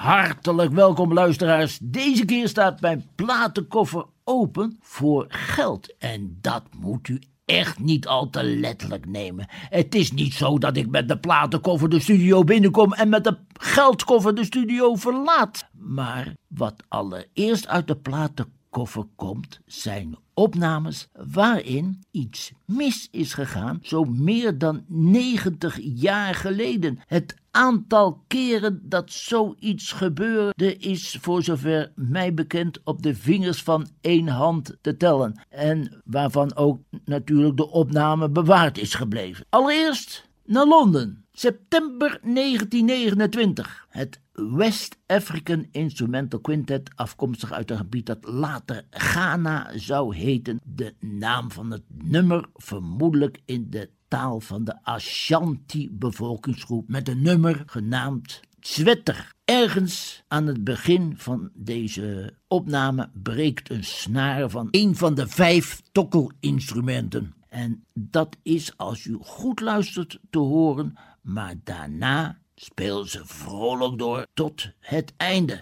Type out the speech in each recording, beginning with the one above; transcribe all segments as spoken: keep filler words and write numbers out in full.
Hartelijk welkom luisteraars. Deze keer staat mijn platenkoffer open voor geld. En dat moet u echt niet al te letterlijk nemen. Het is niet zo dat ik met de platenkoffer de studio binnenkom en met de geldkoffer de studio verlaat. Maar wat allereerst uit de platenkoffer komt, zijn opnames waarin iets mis is gegaan, zo meer dan negentig jaar geleden. Het aantal keren dat zoiets gebeurde is, voor zover mij bekend, op de vingers van één hand te tellen. En waarvan ook natuurlijk de opname bewaard is gebleven. Allereerst naar Londen, september negentien negenentwintig. Het West African Instrumental Quintet, afkomstig uit een gebied dat later Ghana zou heten. De naam van het nummer vermoedelijk in de taal van de Ashanti-bevolkingsgroep, met een nummer genaamd Sweater. Ergens aan het begin van deze opname breekt een snaar van een van de vijf tokkelinstrumenten. En dat is, als u goed luistert, te horen, maar daarna speel ze vrolijk door tot het einde.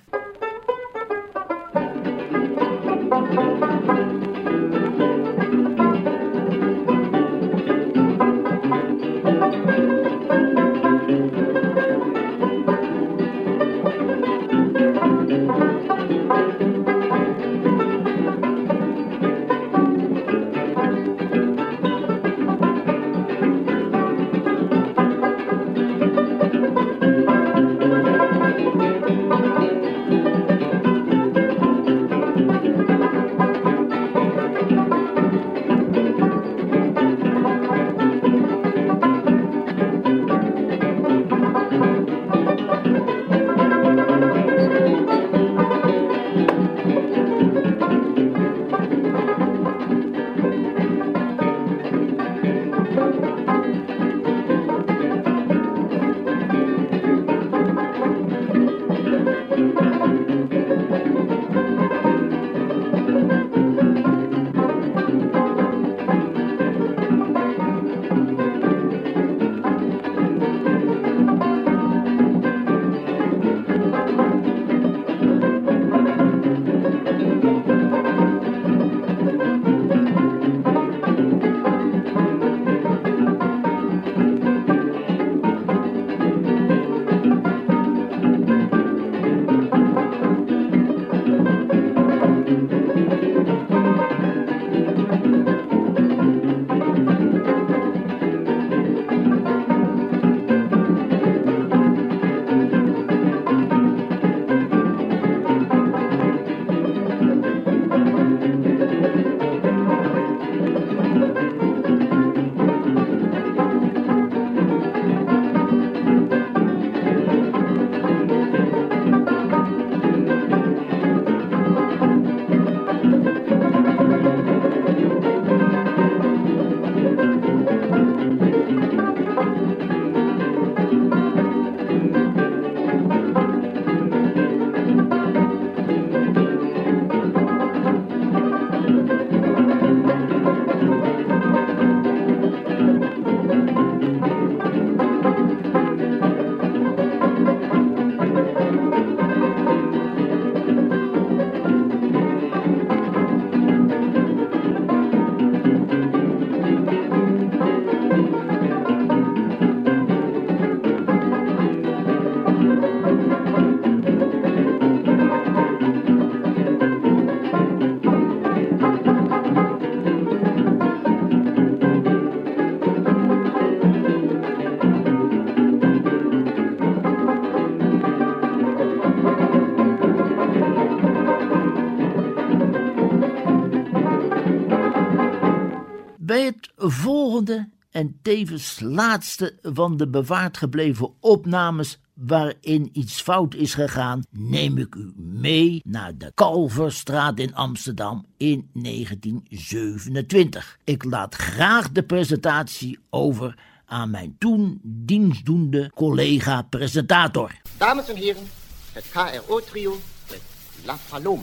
Bij het volgende en tevens laatste van de bewaard gebleven opnames waarin iets fout is gegaan, neem ik u mee naar de Kalverstraat in Amsterdam in negentien zevenentwintig. Ik laat graag de presentatie over aan mijn toen dienstdoende collega-presentator. Dames en heren, het K R O-trio met La Paloma.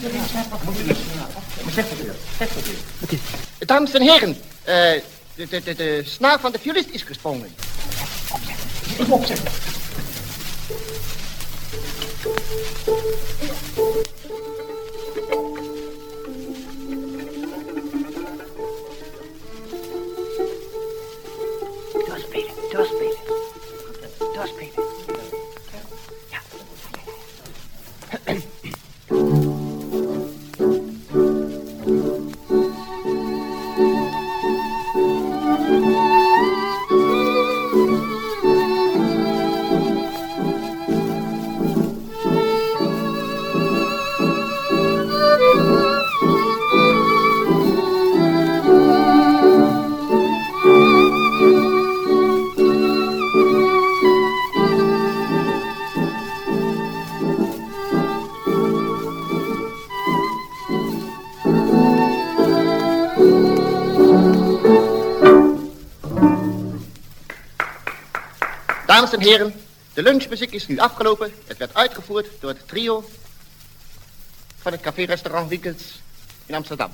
Dames en heren, uh, de, de, de, de snaar van de violist is gesprongen. Ik opzetten. Doorspelen, doorspelen. Doorspelen. Ja. Dames en heren, de lunchmuziek is nu afgelopen. Het werd uitgevoerd door het trio van het café-restaurant Winkels in Amsterdam.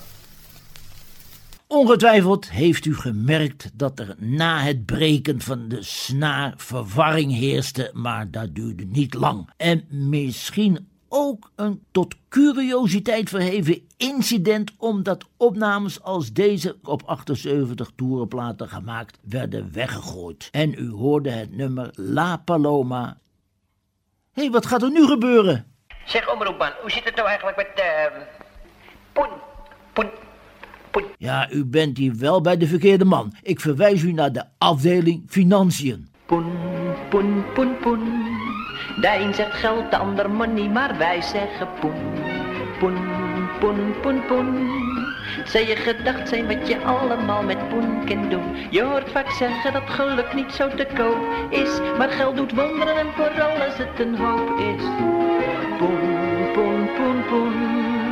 Ongetwijfeld heeft u gemerkt dat er na het breken van de snaar verwarring heerste, maar dat duurde niet lang. En misschien ook een tot curiositeit verheven incident, omdat opnames als deze op achtenzeventig toerenplaten gemaakt werden weggegooid. En u hoorde het nummer La Paloma. Hé, hey, wat gaat er nu gebeuren? Zeg, omroepman, hoe zit het nou eigenlijk met uh, Poen? Poen? Poen? Ja, u bent hier wel bij de verkeerde man. Ik verwijs u naar de afdeling Financiën. Poen, poen, poen, poen. De een zegt geld, de ander money, maar wij zeggen poen. Poen, poen, poen, poen. Zou je gedacht zijn wat je allemaal met poen kunt doen? Je hoort vaak zeggen dat geluk niet zo te koop is, maar geld doet wonderen en vooral als het een hoop is. Poen, poen, poen, poen.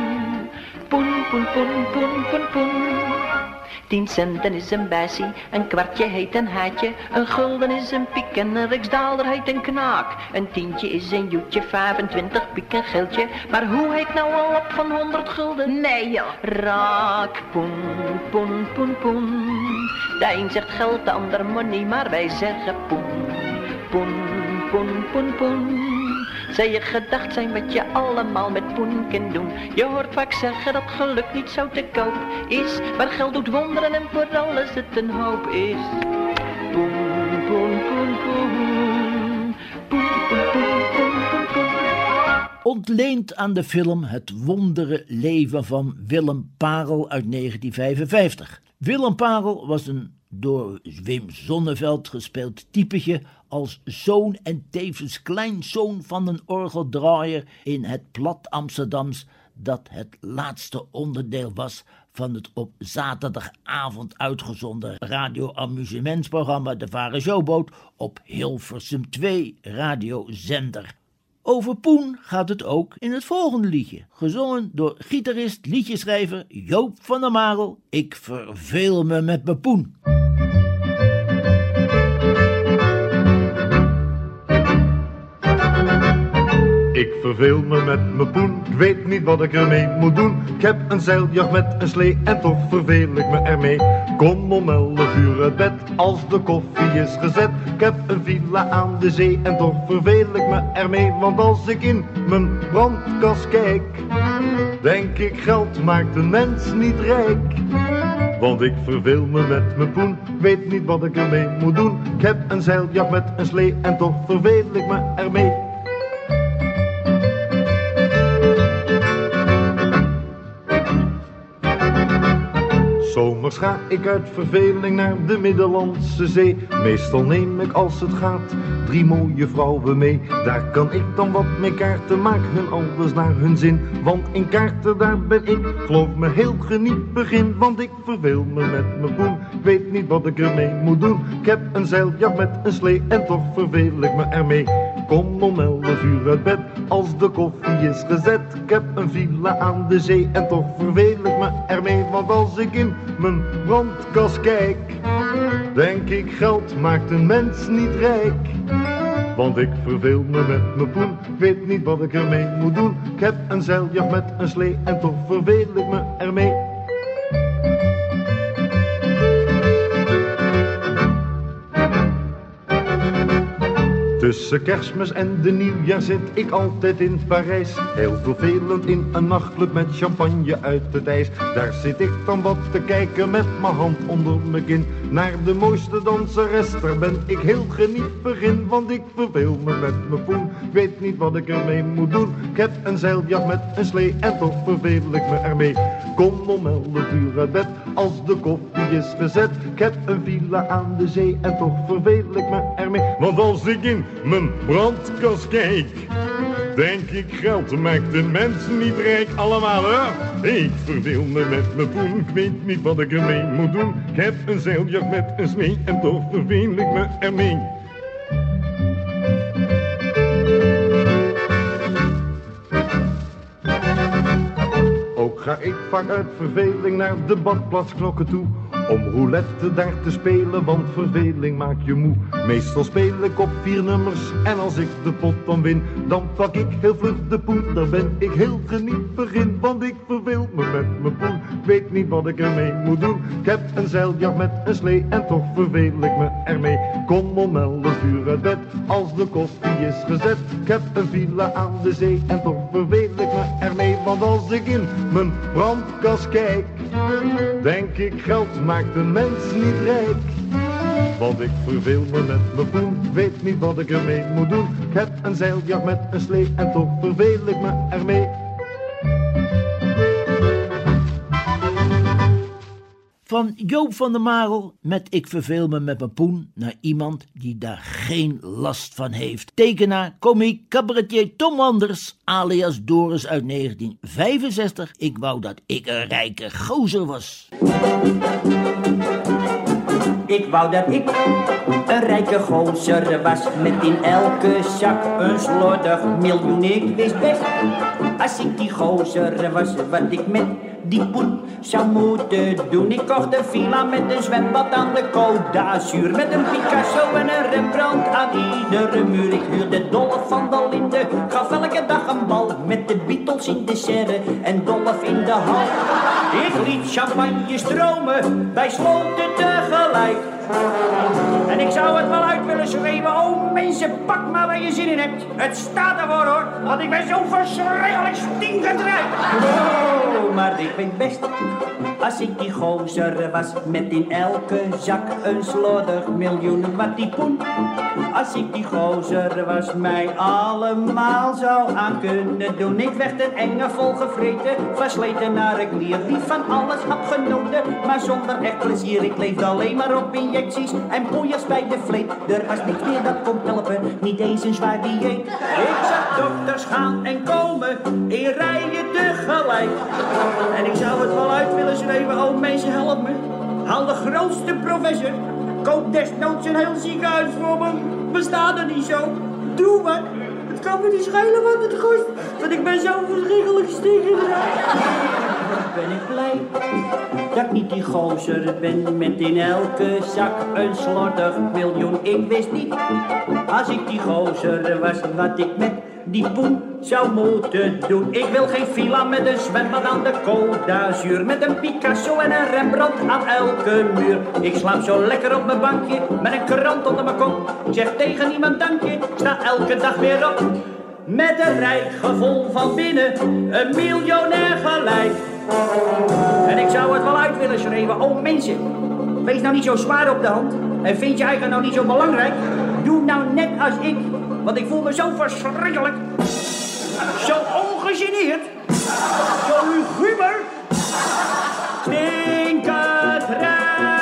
Poen, poen, poen, poen, poen, poen. Tien centen is een bijsie, een kwartje heet een haatje, een gulden is een piek en een riksdaalder heet een knaak. Een tientje is een joetje, vijfentwintig piek een geldje, maar hoe heet nou een lap van honderd gulden? Nee joh. Raak, poen, poen, poen, poen. De een zegt geld, de ander money, maar wij zeggen poen, poen, poen, poen, poen. Zou je gedacht zijn wat je allemaal met poen kunt doen? Je hoort vaak zeggen dat geluk niet zo te koop is, maar geld doet wonderen en vooral als het een hoop is. Poen, poen, poen, poen. Poen, poen, poen, poen, poen, poen. Ontleend aan de film Het wondere leven van Willem Parel uit negentien vijfenvijftig. Willem Parel was een door Wim Sonneveld gespeeld typetje als zoon en tevens kleinzoon van een orgeldraaier in het plat Amsterdams, dat het laatste onderdeel was van het op zaterdagavond uitgezonden radio-amusementsprogramma De Varen Showboot op Hilversum twee radiozender. Over poen gaat het ook in het volgende liedje, gezongen door gitarist, liedjeschrijver Joop van der Marel. Ik verveel me met mijn poen. Ik verveel me met mijn poen, ik weet niet wat ik ermee moet doen. Ik heb een zeiljacht met een slee en toch verveel ik me ermee. Kom om elf uur uit bed als de koffie is gezet. Ik heb een villa aan de zee en toch verveel ik me ermee. Want als ik in mijn brandkast kijk, denk ik geld maakt een mens niet rijk. Want ik verveel me met mijn poen, weet niet wat ik ermee moet doen. Ik heb een zeiljacht met een slee en toch verveel ik me ermee. Zomers ga ik uit verveling naar de Middellandse Zee. Meestal neem ik als het gaat drie mooie vrouwen mee. Daar kan ik dan wat mee kaarten, maak hun alles naar hun zin. Want in kaarten daar ben ik, geloof me heel geniet begin. Want ik verveel me met mijn poen, weet niet wat ik ermee moet doen. Ik heb een zeiljacht met een slee en toch verveel ik me ermee. Kom om elf uur uit bed als de koffie is gezet. Ik heb een villa aan de zee en toch verveel ik me ermee. Want als ik in mijn brandkast kijk, denk ik geld maakt een mens niet rijk. want ik verveel me met mijn poen. Ik weet niet wat ik ermee moet doen. Ik heb een zeiljacht met een slee en toch verveel ik me ermee. Tussen Kerstmis en de nieuwjaar zit ik altijd in Parijs. Heel vervelend in een nachtclub met champagne uit het ijs. Daar zit ik dan wat te kijken met mijn hand onder mijn kin. Naar de mooiste danseres, daar ben ik heel geniepig in. Want ik verveel me met mijn poen, ik weet niet wat ik ermee moet doen. Ik heb een zeiljacht met een slee en toch verveel ik me ermee. Kom om elf uur uit bed, als de koffie is gezet. Ik heb een villa aan de zee en toch verveel ik me ermee. Want als ik in mijn brandkast kijk, denk ik geld maakt een mens niet rijk. Allemaal hè? Ik verveel me met mijn poen, ik weet niet wat ik ermee moet doen. Ik heb een zeiljacht met een slee en toch verveel ik me ermee. Ook ga ik vaak uit verveling naar de badplaatsklokken toe, om roulette daar te spelen, want verveling maakt je moe. Meestal speel ik op vier nummers en als ik de pot dan win, dan pak ik heel vlug de poen. Daar ben ik heel geniepig in, want ik verveel me met mijn poen. Ik weet niet wat ik ermee moet doen. Ik heb een zeiljacht met een slee en toch verveel ik me ermee. Kom om elf uur uit bed, als de koffie is gezet. Ik heb een villa aan de zee en toch verveel ik me ermee. Want als ik in mijn brandkast kijk, denk ik geld maakt een mens niet rijk. Want ik verveel me met mijn poen, weet niet wat ik ermee moet doen. Ik heb een zeiljacht met een slee en toch verveel ik me ermee. Van Joop van der Marel met Ik verveel me met mijn poen naar iemand die daar geen last van heeft. Tekenaar, komiek, cabaretier Tom Anders, alias Doris uit negentien vijfenzestig. Ik wou dat ik een rijke gozer was. Ik wou dat ik een rijke gozer was, met in elke zak een slordig miljoen. Ik wist best, als ik die gozer was, wat ik met die poen zou moeten doen. Ik kocht een villa met een zwembad aan de Côte d'Azur, met een Picasso en een Rembrandt aan iedere muur. Ik huurde Dolf van der Linde, gaf elke dag een bal, met de Beatles in de serre en Dolf in de hal. Ik liet champagne stromen, wij sloten tegelijk. En ik zou het wel uit willen schreeuwen, oh mensen, pak maar waar je zin in hebt. Het staat ervoor hoor, want ik ben zo verschrikkelijk stinkend rijk. Oh, maar ik weet best, als ik die gozer was, met in elke zak een slordig miljoen. Wat die poen, als ik die gozer was, mij allemaal zou aan kunnen doen. Ik werd een enge volgevreten, versleten naar een klier, die van alles had genoten, maar zonder echt plezier. Ik leefde alleen maar op injecties en poeiers bij de vleet. Er was niks meer dat kon helpen, niet eens een zwaar dieet. Ik zag dokters gaan en komen, in rijen tegelijk. En ik zou het wel uit willen schreeuwen, oh mensen help me. Haal de grootste professor, koop desnoods een heel ziekenhuis voor me. Bestaat er niet zo, doe wat. Het kan me niet schelen wat het kost, want ik ben zo verschrikkelijk stinkend. Ben ik blij dat ik niet die gozer ben, met in elke zak een slordig miljoen. Ik wist niet, als ik die gozer was, wat ik met die poen zou moeten doen. Ik wil geen villa met een zwembad aan de Côte d'Azur, met een Picasso en een Rembrandt aan elke muur. Ik slaap zo lekker op mijn bankje, met een krant onder mijn kop. Ik zeg tegen niemand dankje, ik sta elke dag weer op. Met een rijk gevoel van binnen, een miljonair gelijk. En ik zou het wel uit willen schreeuwen, oh mensen, wees nou niet zo zwaar op de hand en vind je eigen nou niet zo belangrijk. Doe nou net als ik, want ik voel me zo verschrikkelijk, zo ongegeneerd, zo luguber, stinkend rijk.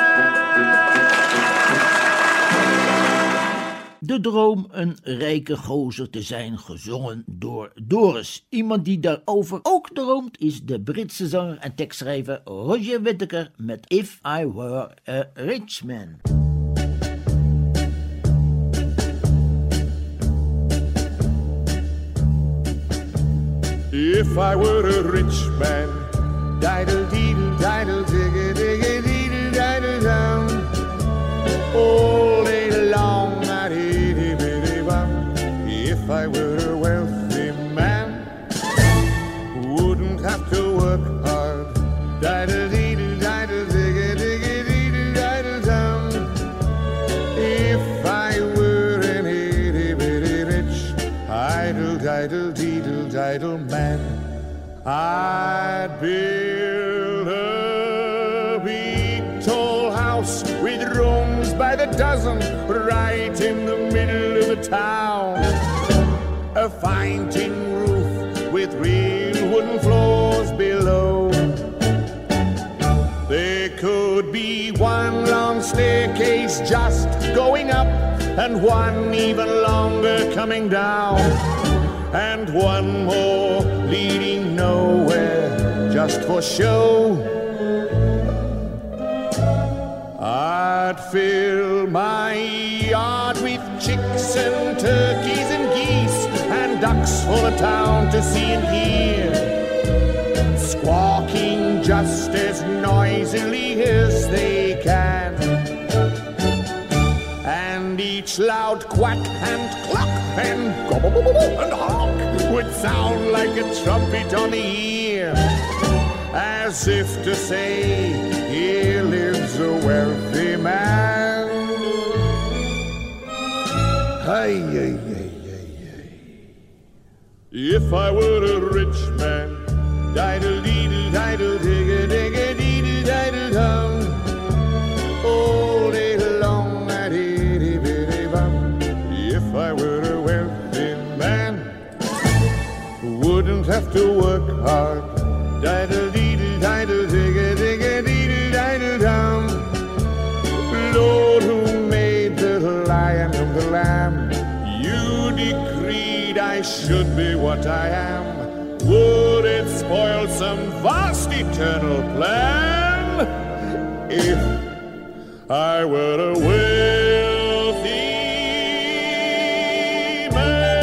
De droom een rijke gozer te zijn, gezongen door Doris. Iemand die daarover ook droomt is de Britse zanger en tekstschrijver Roger Whittaker met If I Were a Rich Man. If I were a rich man, diddle deedle diddle diggy diggy deedle diddle down, all day long I'd eat bitty bum. diddle diddle diddle digga digga diddle diddle dum. If I were an itty bitty rich idle diddle diddle diddle man, I'd build a big tall house with rooms by the dozen right in the middle of the town. A fine tin roof with real wooden floors below. There could be one long staircase just going up and one even longer coming down, and one more leading nowhere just for show. I'd fill my yard with chicks and turkeys and geese and ducks for the town to see and hear, squawking just as noisily as they can. And each loud quack and cluck and gobble and honk would sound like a trumpet on the ear, as if to say, here lives a wealthy man. Hey, hey, hey, hey, hey. If I were a rich man, diddle diddle diddle digga digga diddle diddle dum, all day long I'd itty bitty bum. If I were a wealthy man, wouldn't have to work hard, diddle diddle diddle digga digga diddle diddle dum. Lord, who made the lion and the lamb, you decreed I should be what I am. Would it spoil some vast eternal plan if I were a wealthy man?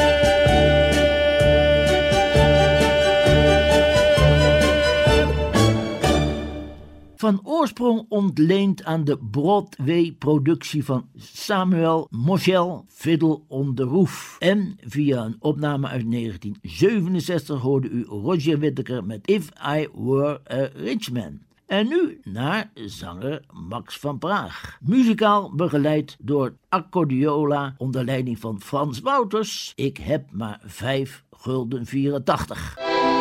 Van oorsprong ontleend aan de Broadway-productie van Samuel Moschel, Fiddle on the Roof. En via een opname uit negentien zevenenzestig hoorde u Roger Whittaker met If I Were a Rich Man. En nu naar zanger Max van Praag. Muzikaal begeleid door Accordiola onder leiding van Frans Wouters. Ik heb maar vijf gulden vierentachtig.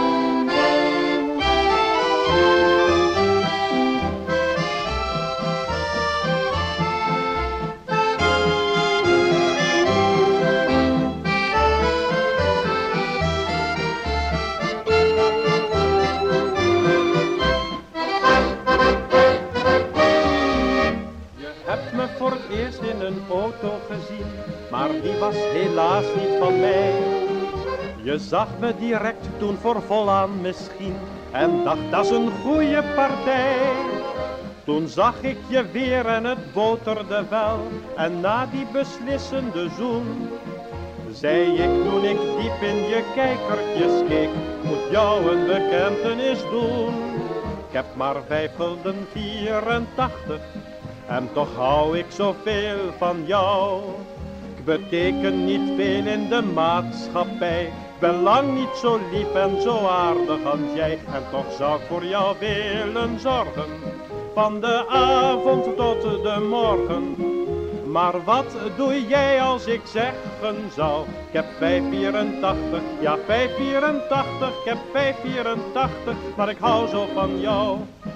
Voor het eerst in een auto gezien, maar die was helaas niet van mij. Je zag me direct toen voor volaan misschien en dacht dat is een goeie partij. Toen zag ik je weer en het boterde wel, en na die beslissende zoen zei ik toen ik diep in je kijkertjes keek, moet jou een bekentenis doen. Ik heb maar vijf gulden vierentachtig en toch hou ik zoveel van jou. Ik beteken niet veel in de maatschappij, ik ben lang niet zo lief en zo aardig als jij. En toch zou ik voor jou willen zorgen, van de avond tot de morgen. Maar wat doe jij als ik zeggen zou, ik heb vijf vierentachtig, ja vijf vierentachtig, ik heb vijf vierentachtig, maar ik hou zo van jou.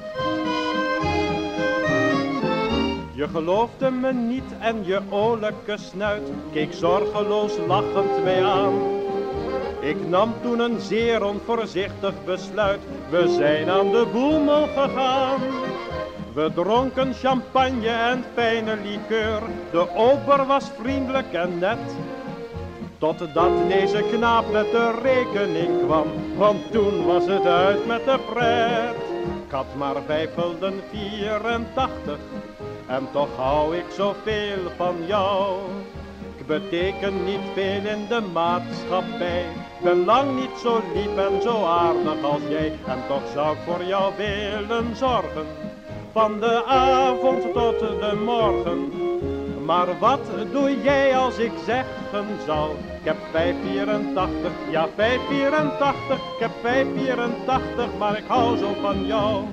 Je geloofde me niet en je olijke snuit keek zorgeloos lachend mij aan. Ik nam toen een zeer onvoorzichtig besluit, we zijn aan de boemel gegaan. We dronken champagne en fijne liqueur, de ober was vriendelijk en net. Totdat deze knaap met de rekening kwam, want toen was het uit met de pret. Ik had maar vijf gulden vierentachtig en toch hou ik zoveel van jou. Ik beteken niet veel in de maatschappij, ik ben lang niet zo lief en zo aardig als jij. En toch zou ik voor jou willen zorgen, van de avond tot de morgen. Maar wat doe jij als ik zeggen zal? Ik heb vijf vierentachtig, ja vijf vierentachtig, ik heb vijf vierentachtig, maar ik hou zo van jou.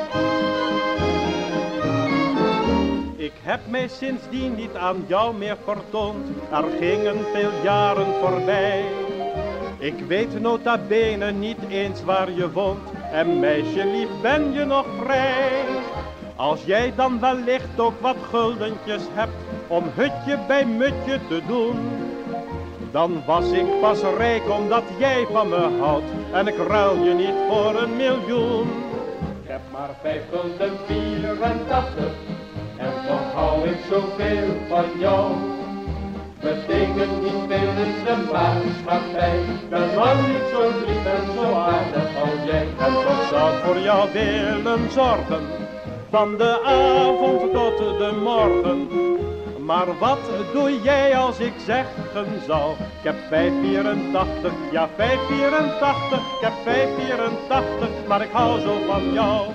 Ik heb mij sindsdien niet aan jou meer vertoond, er gingen veel jaren voorbij. Ik weet nota bene niet eens waar je woont, en meisje lief ben je nog vrij. Als jij dan wellicht ook wat guldentjes hebt, om hutje bij mutje te doen, dan was ik pas rijk omdat jij van me houdt, en ik ruil je niet voor een miljoen. Ik heb maar vijf gulden vierentachtig, en toch hou ik zoveel van jou. Betekent niet veel in de maatschappij, ben lang niet zo lief en zo aardig als jij. En wat zou ik voor jou willen zorgen, van de avond tot de morgen. Maar wat doe jij als ik zeggen zal? Ik heb vijf vierentachtig, ja vijf vierentachtig, ik heb vijf vierentachtig, maar ik hou zo van jou.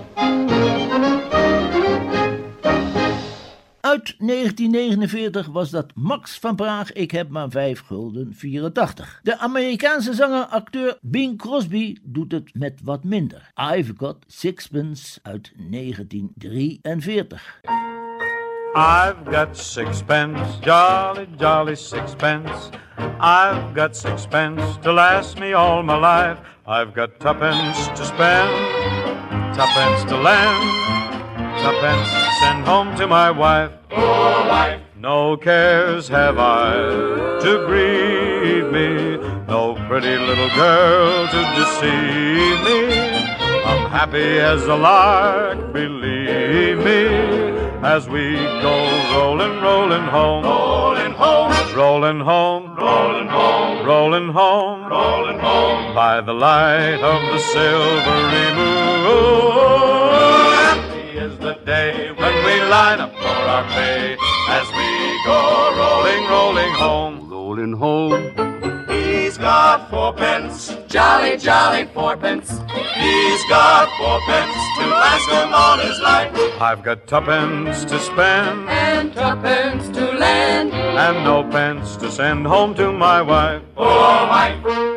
Uit negentien negenenveertig was dat Max van Praag, ik heb maar vijf gulden vierentachtig. De Amerikaanse zanger-acteur Bing Crosby doet het met wat minder. I've Got Sixpence uit negentien drieënveertig. I've got sixpence, jolly, jolly sixpence. I've got sixpence to last me all my life. I've got twopence to spend, twopence to lend, twopence to send home to my wife. Poor wife. No cares have I to grieve me, no pretty little girl to deceive me. I'm happy as a lark, believe me, as we go rolling, rolling home, rolling home, rolling home, rolling home, rolling home, rolling home, by the light of the silvery moon. Happy is the day when we line up for our pay, as we go rolling, rolling home, rolling home. He's got fourpence, jolly, jolly fourpence. He's got fourpence to last him all his life. I've got twopence to spend, and twopence to lend, and no pence to send home to my wife. Poor wife.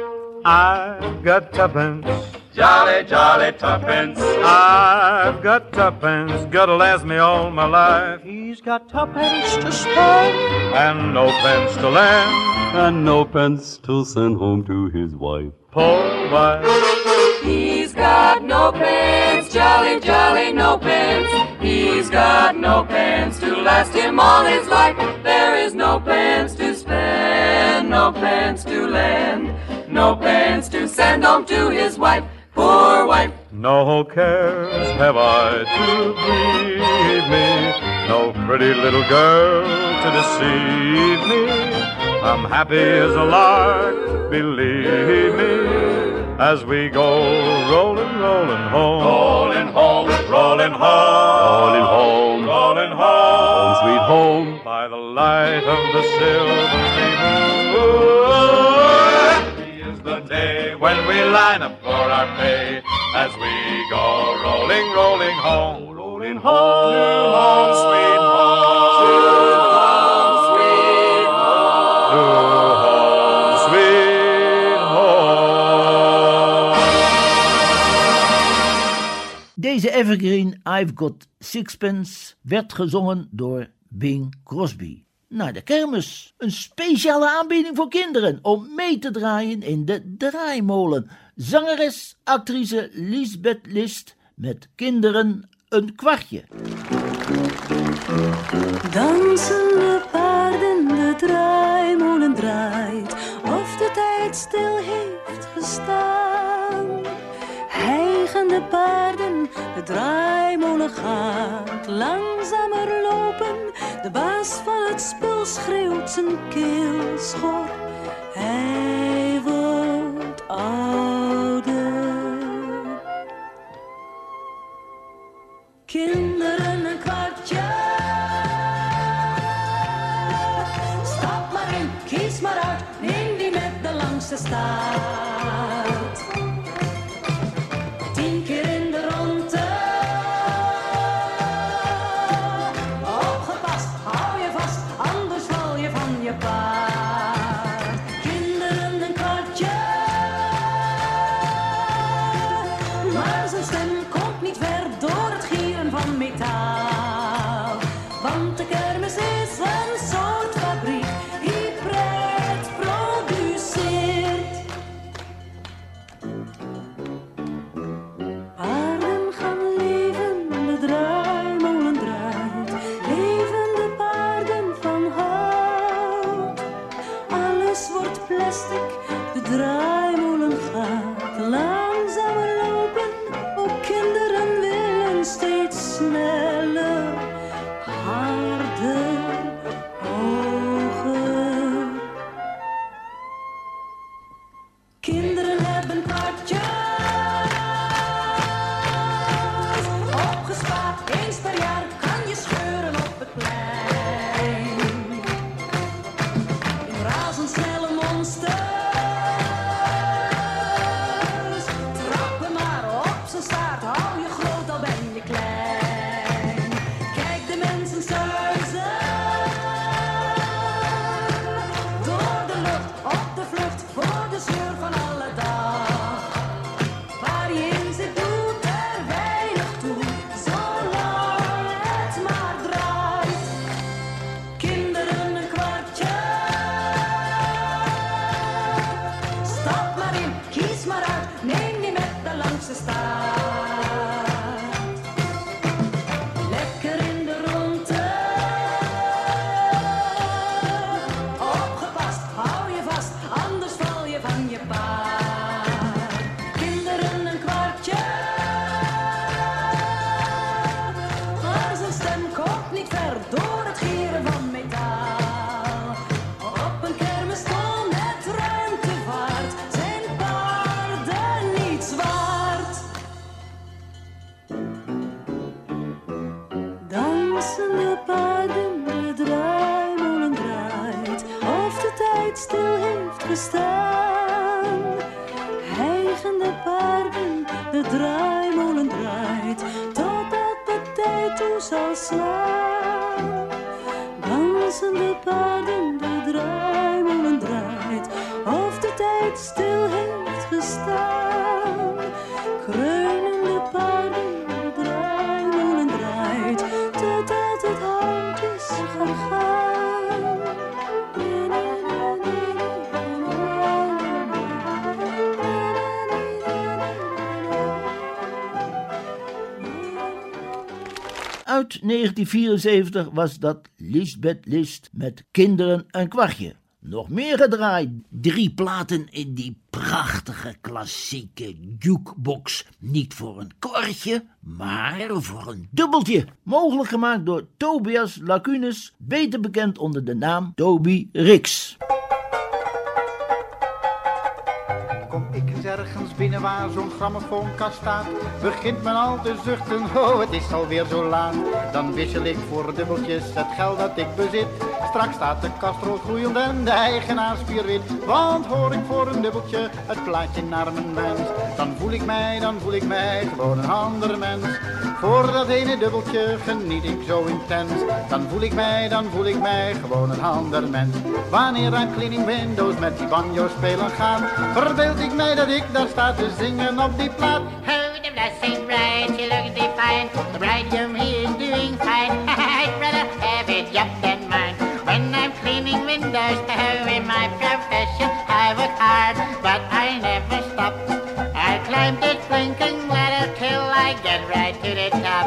I've got twopence, jolly, jolly twopence. I've got twopence, gotta last me all my life. He's got twopence to spend, and no pence to lend, and no pence to send home to his wife. Poor wife. He's got no pence, jolly, jolly no pence. He's got no pence to last him all his life. There is no pence to spend, no pence to lend, no pence to send home to his wife. Poor wife. No cares have I to grieve me, no pretty little girl to deceive me. I'm happy as a lark, believe me, as we go rolling, rolling home, rolling home, rolling home, rolling home, rolling home, home sweet home, by the light of the silvery moon. Happy is the day when we line up for our pay, as we go rolling, rolling home, rolling home, to home, sweet home, to home, sweet home, to home, sweet home. Deze evergreen I've Got Sixpence werd gezongen door Bing Crosby. Naar de kermis. Een speciale aanbieding voor kinderen om mee te draaien in de draaimolen. Zangeres, actrice Liesbeth List met kinderen een kwartje. Dansende paarden, de draaimolen draait, of de tijd stil heeft gestaan. Hijgende paarden, de draaimolen gaat langzamer lopen. De baas van het spul schreeuwt zijn keel schor. Hij wordt ouder. Kinderen een kwartje. Stap maar in, kies maar uit. Neem die met de langste staart. Tien keer in de ronde. Opgepast, hou je vast. Dansende paarden, de draaimolen draait, of de tijd stil heeft gestaan. Hijgende paarden, de draaimolen draait, totdat de tijd toe zal slaan. Dansende paarden, de draaimolen draait, of de tijd stil heeft gestaan. Kreunende paarden, de draaimolen draait, totdat het hout is gegaan. Uit negentien vierenzeventig was dat Lisbeth List met Kinderen een kwartje. Nog meer gedraaid, drie platen in die prachtige klassieke jukebox. Niet voor een kwartje, maar voor een dubbeltje. Mogelijk gemaakt door Tobias Lacunes, beter bekend onder de naam Toby Rix. Kom ik eens ergens binnen waar zo'n grammofoonkast staat, begint men al te zuchten, oh het is alweer zo laat. Dan wissel ik voor dubbeltjes het geld dat ik bezit. Straks staat de kast rood gloeiend en de eigenaar spierwit. Want hoor ik voor een dubbeltje het plaatje naar mijn wens, dan voel ik mij, dan voel ik mij gewoon een ander mens. Voor dat ene dubbeltje geniet ik zo intens, dan voel ik mij, dan voel ik mij gewoon een ander mens. Wanneer aan Cleaning Windows met die banjo spelen gaan, verbeeld ik mij dat ik daar sta te zingen op die plaat. Oh, the blessing bright, she looks divine. The bridegroom, he is doing fine. I'd rather have it yup than mine. When I'm cleaning windows, oh, in my profession, I work hard, but I never stop. I climb this blinking ladder till I get right to the top.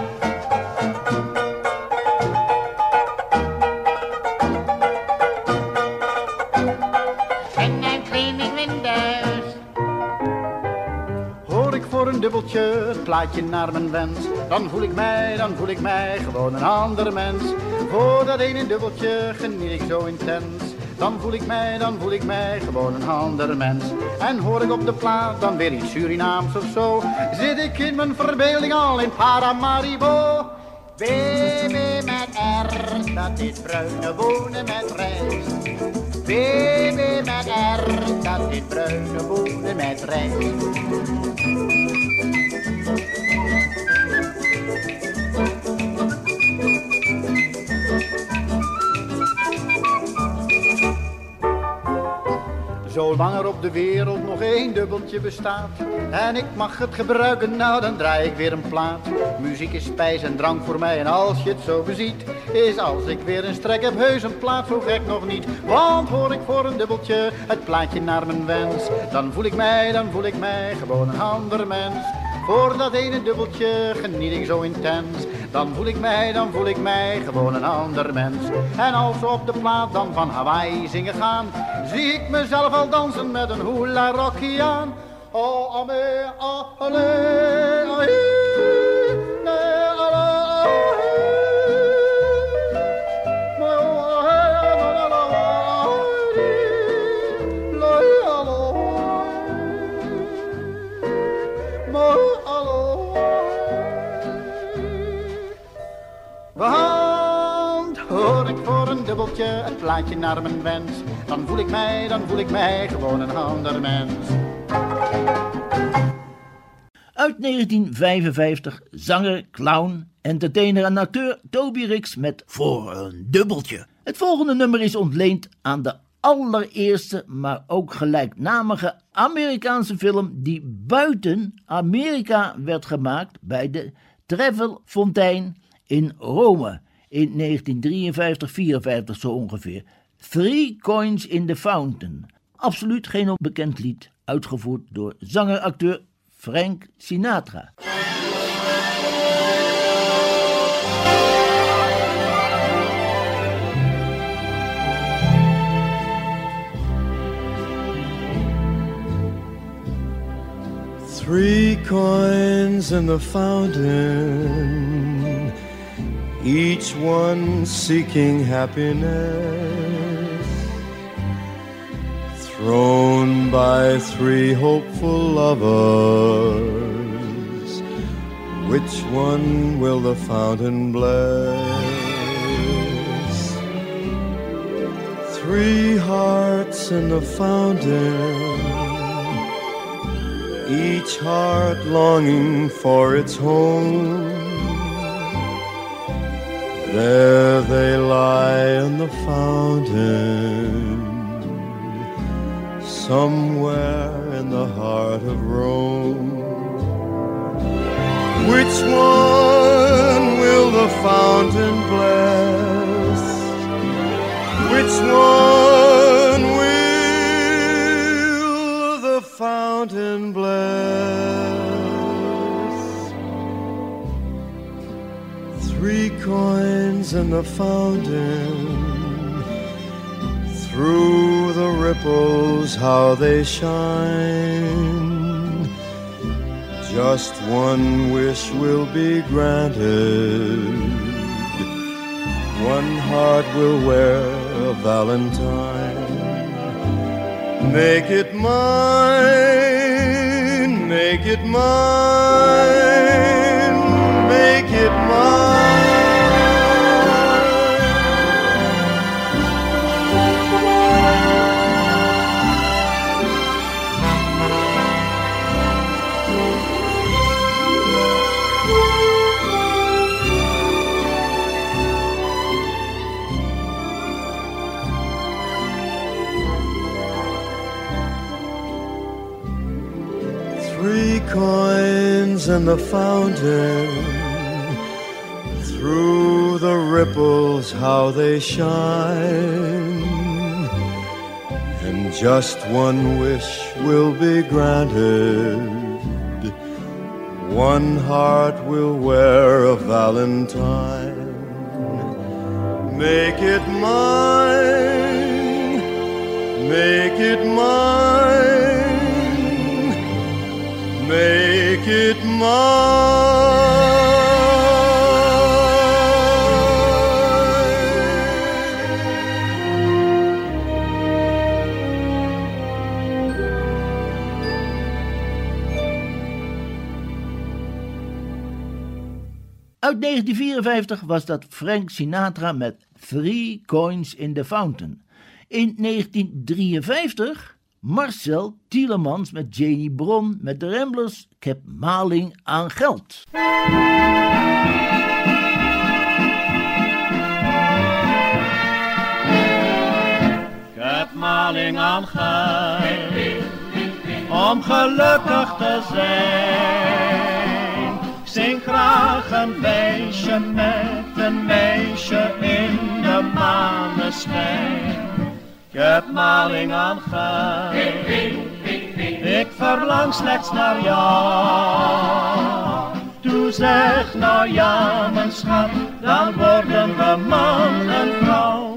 When I'm cleaning windows, hoor ik voor een dubbeltje het plaatje naar mijn wens, dan voel ik mij, dan voel ik mij gewoon een ander mens. Voor dat ene dubbeltje geniet ik zo intens, dan voel ik mij, dan voel ik mij gewoon een ander mens. En hoor ik op de plaat dan weer iets Surinaams of zo, zit ik in mijn verbeelding al in Paramaribo. Baby met R, dat is bruine wonen met rijst. Baby met R, dat is bruine wonen met rijst. Zolang er op de wereld nog één dubbeltje bestaat en ik mag het gebruiken, nou dan draai ik weer een plaat. Muziek is spijs en drank voor mij en als je het zo beziet, is als ik weer een strek heb heus een plaat zo gek nog niet. Want hoor ik voor een dubbeltje het plaatje naar mijn wens, dan voel ik mij, dan voel ik mij gewoon een ander mens. Voor dat ene dubbeltje geniet ik zo intens, dan voel ik mij, dan voel ik mij gewoon een ander mens. En als we op de plaat dan van Hawaii zingen gaan, zie ik mezelf al dansen met een hula rokkie aan. Oh, ame, ah, ale, ahi, ne, ala, ahi, mo, ahe, na, la, la, ahi, la, alo, mo, alo. Want hoor ik voor een dubbeltje het plaatje naar mijn wens, dan voel ik mij, dan voel ik mij gewoon een ander mens. Uit negentien vijfenvijftig zanger, clown, entertainer en acteur Toby Rix met Voor een dubbeltje. Het volgende nummer is ontleend aan de allereerste, maar ook gelijknamige Amerikaanse film die buiten Amerika werd gemaakt bij de Trevelfontein in Rome in negentien drieënvijftig vierenvijftig zo ongeveer. Three Coins in the Fountain. Absoluut geen onbekend lied, uitgevoerd door zanger-acteur Frank Sinatra. Three coins in the fountain, each one seeking happiness, thrown by three hopeful lovers. Which one will the fountain bless? Three hearts in the fountain, each heart longing for its home. There they lie in the fountain, somewhere in the heart of Rome. Which one will the fountain bless? Which one will the fountain bless? Three coins in the fountain, through the ripples how they shine. Just one wish will be granted, one heart will wear a valentine. Make it mine, make it mine, make it mine. Three coins in the fountain, through the ripples how they shine. And just one wish will be granted, one heart will wear a valentine. Make it mine, make it mine, make it mine. Uit negentien vierenvijftig was dat Frank Sinatra met Three Coins in the Fountain. In negentien drieënvijftig Marcel Tielemans met Janie Bron met de Ramblers. Ik heb maling aan geld. Ik heb maling aan geld om gelukkig te zijn. Ik zing graag een wijsje met een meisje in de maneschijn. Ik heb maling aan geld, ik verlang slechts naar jou. Toe zeg nou ja mijn schat, dan worden we man en vrouw.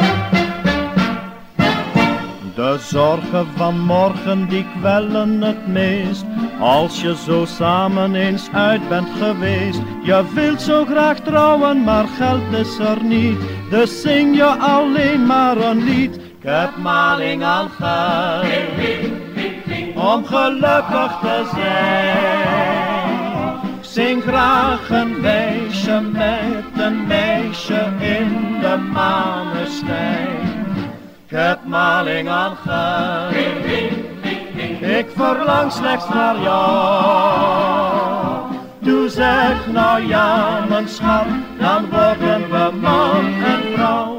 De zorgen van morgen die kwellen het meest, als je zo samen eens uit bent geweest. Je wilt zo graag trouwen, maar geld is er niet, dus zing je alleen maar een lied. Ik heb maling aan geld, om gelukkig te zijn. Ik zing graag een wijsje met een meisje in de maneschijn. Ik heb maling aan geld, ik verlang slechts naar jou. Toe zeg nou ja mijn schat, dan worden we man en vrouw.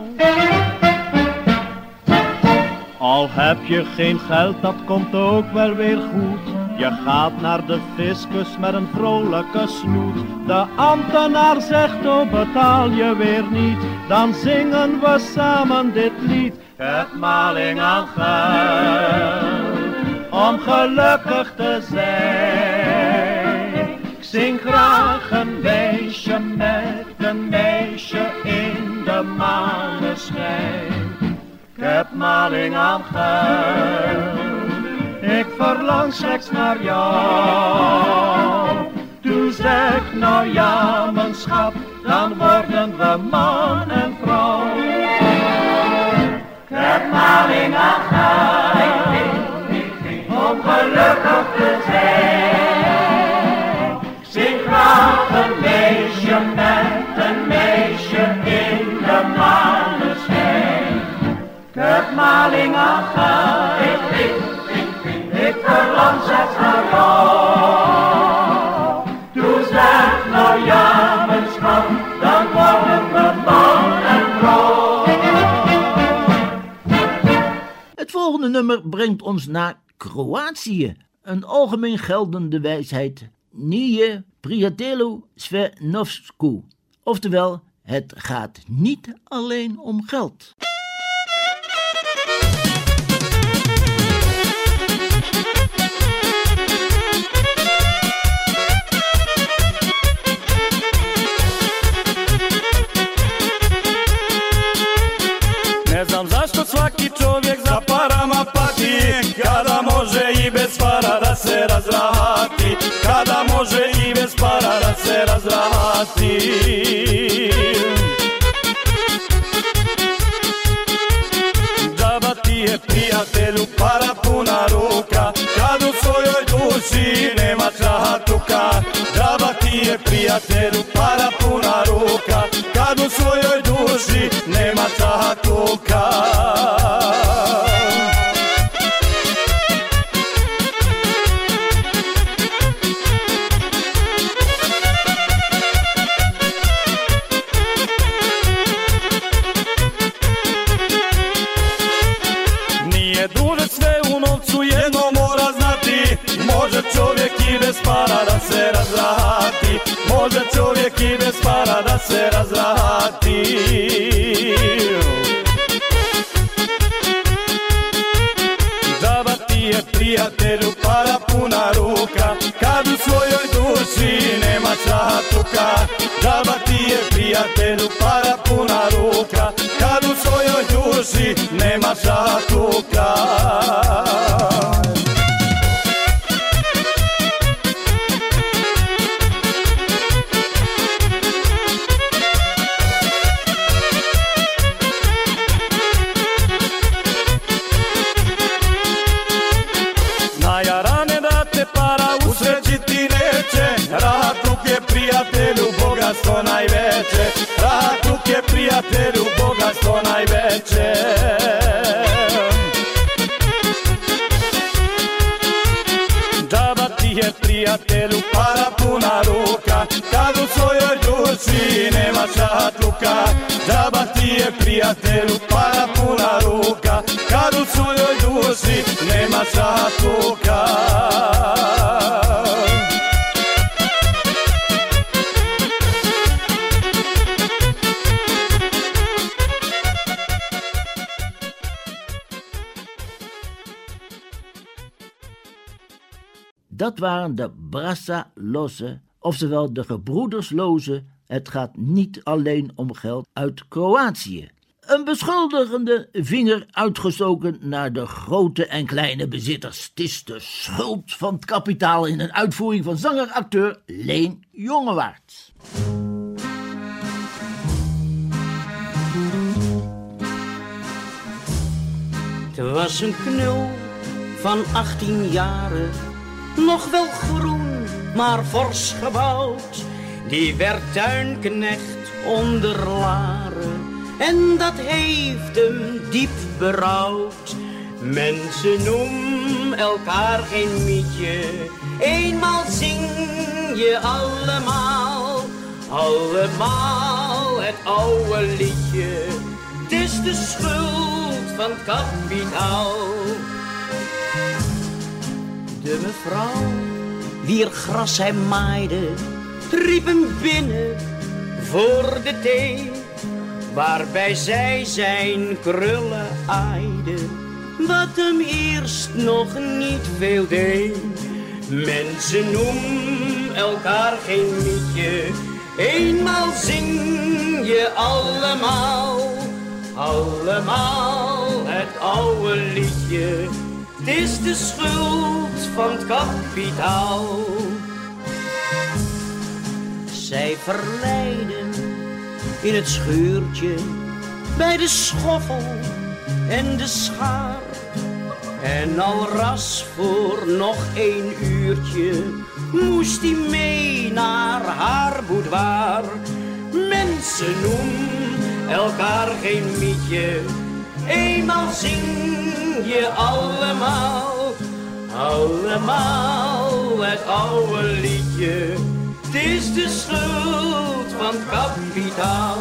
Al heb je geen geld, dat komt ook wel weer goed. Je gaat naar de fiscus met een vrolijke snoet. De ambtenaar zegt, oh betaal je weer niet. Dan zingen we samen dit lied. Ik heb maling aan geld, om gelukkig te zijn. Ik zing graag een wijsje met een meisje in de maneschijn. Ik heb maling aan geld, ik verlang slechts naar jou. Toe zeg nou ja mijn schat, dan worden we man en vrouw. Ik heb maling aan geld, om gelukkig te zijn. Ik zing graag een meisje met een meisje in de maneschijn. Ik heb maling aan geld. Ik, ik, ik, ik, ik verlang slechts naar jou. Doe zeg nou ja, mijn schat, dan worden we man en vrouw. Het volgende nummer brengt ons naar Kroatië. Een algemeen geldende wijsheid. Nije prijatelju sve novsku. Oftewel, het gaat niet alleen om geld. Ne znam zašto svaki čovjek za parama pati, kada može i bez para da se razrahati, kada može i bez para da se razrahati. Džaba ti je prijatelju para puna ruka, kad u svojoj duši nema čahatuka. Džaba ti je prijatelju para puna ruka, kad u svojoj duši nema čahatuka. Nije duže sve u novcu, jedno mora znati, može čovjek i bez para da se razrahati, može čovjek i bez para da se razrahati. Džaba ti je prijatelju para puna ruka, kad u svojoj duši nema čahatuka. Džaba ti je prijatelju para puna ruka, kad u svojoj duši nema čahatuka. Najarane da te para usreći ti neće, rahatluk je prijatelju bogatstvo najveće, rahatluk je prijatelju bogatstvo najveće. Džaba ti je prijatelju para puna ruka, kad u svojoj duši nema rahatluka. Džaba ti je prijatelju para puna ruka, kad u svojoj duši nema rahatluka. Dat waren de Brassaloze, oftewel de gebroedersloze. Het gaat niet alleen om geld uit Kroatië. Een beschuldigende vinger uitgestoken naar de grote en kleine bezitters. Het is de schuld van het kapitaal in een uitvoering van zanger-acteur Leen Jongewaard. Het was een knul van achttien jaren, nog wel groen, maar fors gebouwd. Die werd tuinknecht onder Laren en dat heeft hem diep berouwd. Mensen noemen elkaar geen mietje, eenmaal zing je allemaal, allemaal het oude liedje. Het is de schuld van het kapitaal. De mevrouw, wier gras hij maaide, riep hem binnen voor de thee, waarbij zij zijn krullen aaide, wat hem eerst nog niet veel deed. Mensen noemen elkaar geen mietje, eenmaal zing je allemaal, allemaal het oude liedje. Het is de schuld van het kapitaal. Zij verleiden in het schuurtje, bij de schoffel en de schaar. En al ras voor nog één uurtje moest hij mee naar haar boudoir. Mensen noemen elkaar geen mietje, Eenmaal zing je allemaal, allemaal het oude liedje. Het is de schuld van kapitaal.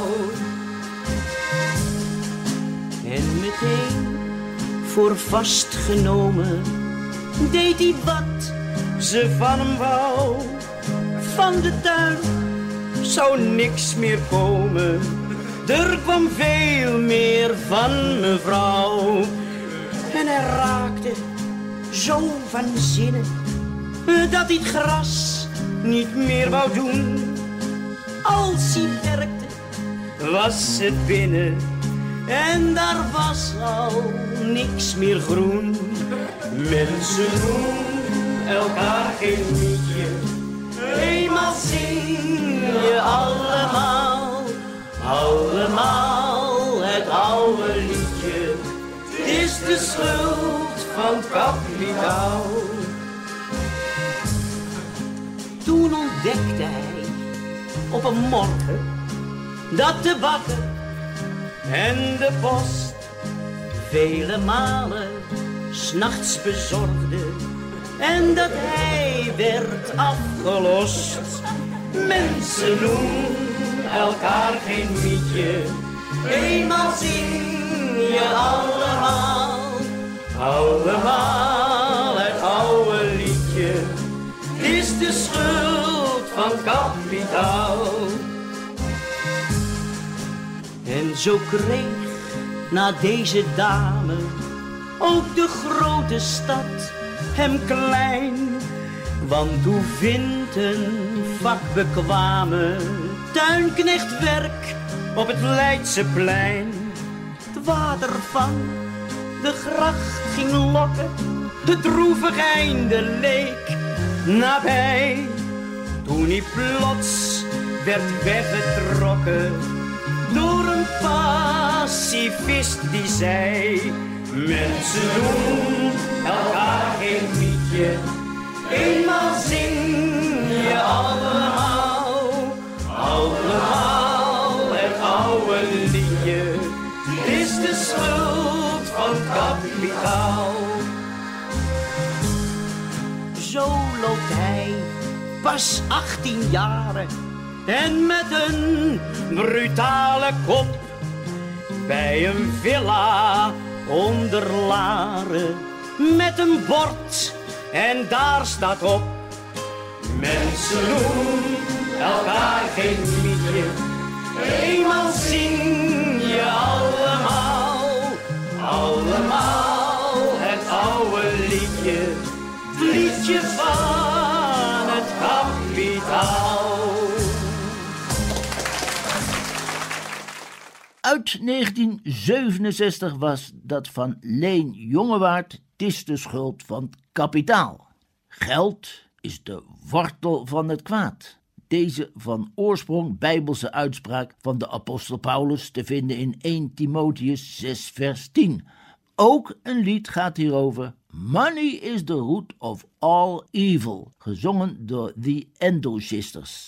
En meteen voor vastgenomen deed hij wat ze van hem wou. Van de tuin zou niks meer komen. Er kwam veel meer van mevrouw. En hij raakte zo van zinnen dat hij het gras niet meer wou doen. Als hij werkte was het binnen en daar was al niks meer groen. Mensen doen elkaar geen liedje, eenmaal zing je allemaal, allemaal het oude liedje. Het is de schuld van kapitaal. Toen ontdekte hij op een morgen dat de bakker en de post vele malen 's nachts bezorgde en dat hij werd afgelost. Mensen doen elkaar geen liedje, eenmaal zing je allemaal, allemaal het oude liedje. Het is de schuld van kapitaal. En zo kreeg na deze dame ook de grote stad hem klein. Want hoe vindt een vakbekwame tuinknecht werk op het Leidseplein? Het water van de gracht ging lokken, de droevig einde leek nabij. Toen hij plots werd weggetrokken door een pacifist die zei: mensen doen elkaar geen liedje, eenmaal zing je allemaal, allemaal het oude liedje. Het is de schuld van kapitaal. Zo loopt hij pas achttien jaren en met een brutale kop bij een villa onder Laren met een bord en daar staat op: mensen doen elkaar geen liedje, eenmaal zing je allemaal, allemaal het oude liedje, het liedje van het kapitaal. Uit negentien zevenenzestig was dat van Leen Jongewaard, het is de schuld van het kapitaal. Geld is de wortel van het kwaad. Deze van oorsprong bijbelse uitspraak van de apostel Paulus te vinden in eerste Timotheüs zes vers tien. Ook een lied gaat hierover. Money is the root of all evil, gezongen door The Endo Sisters.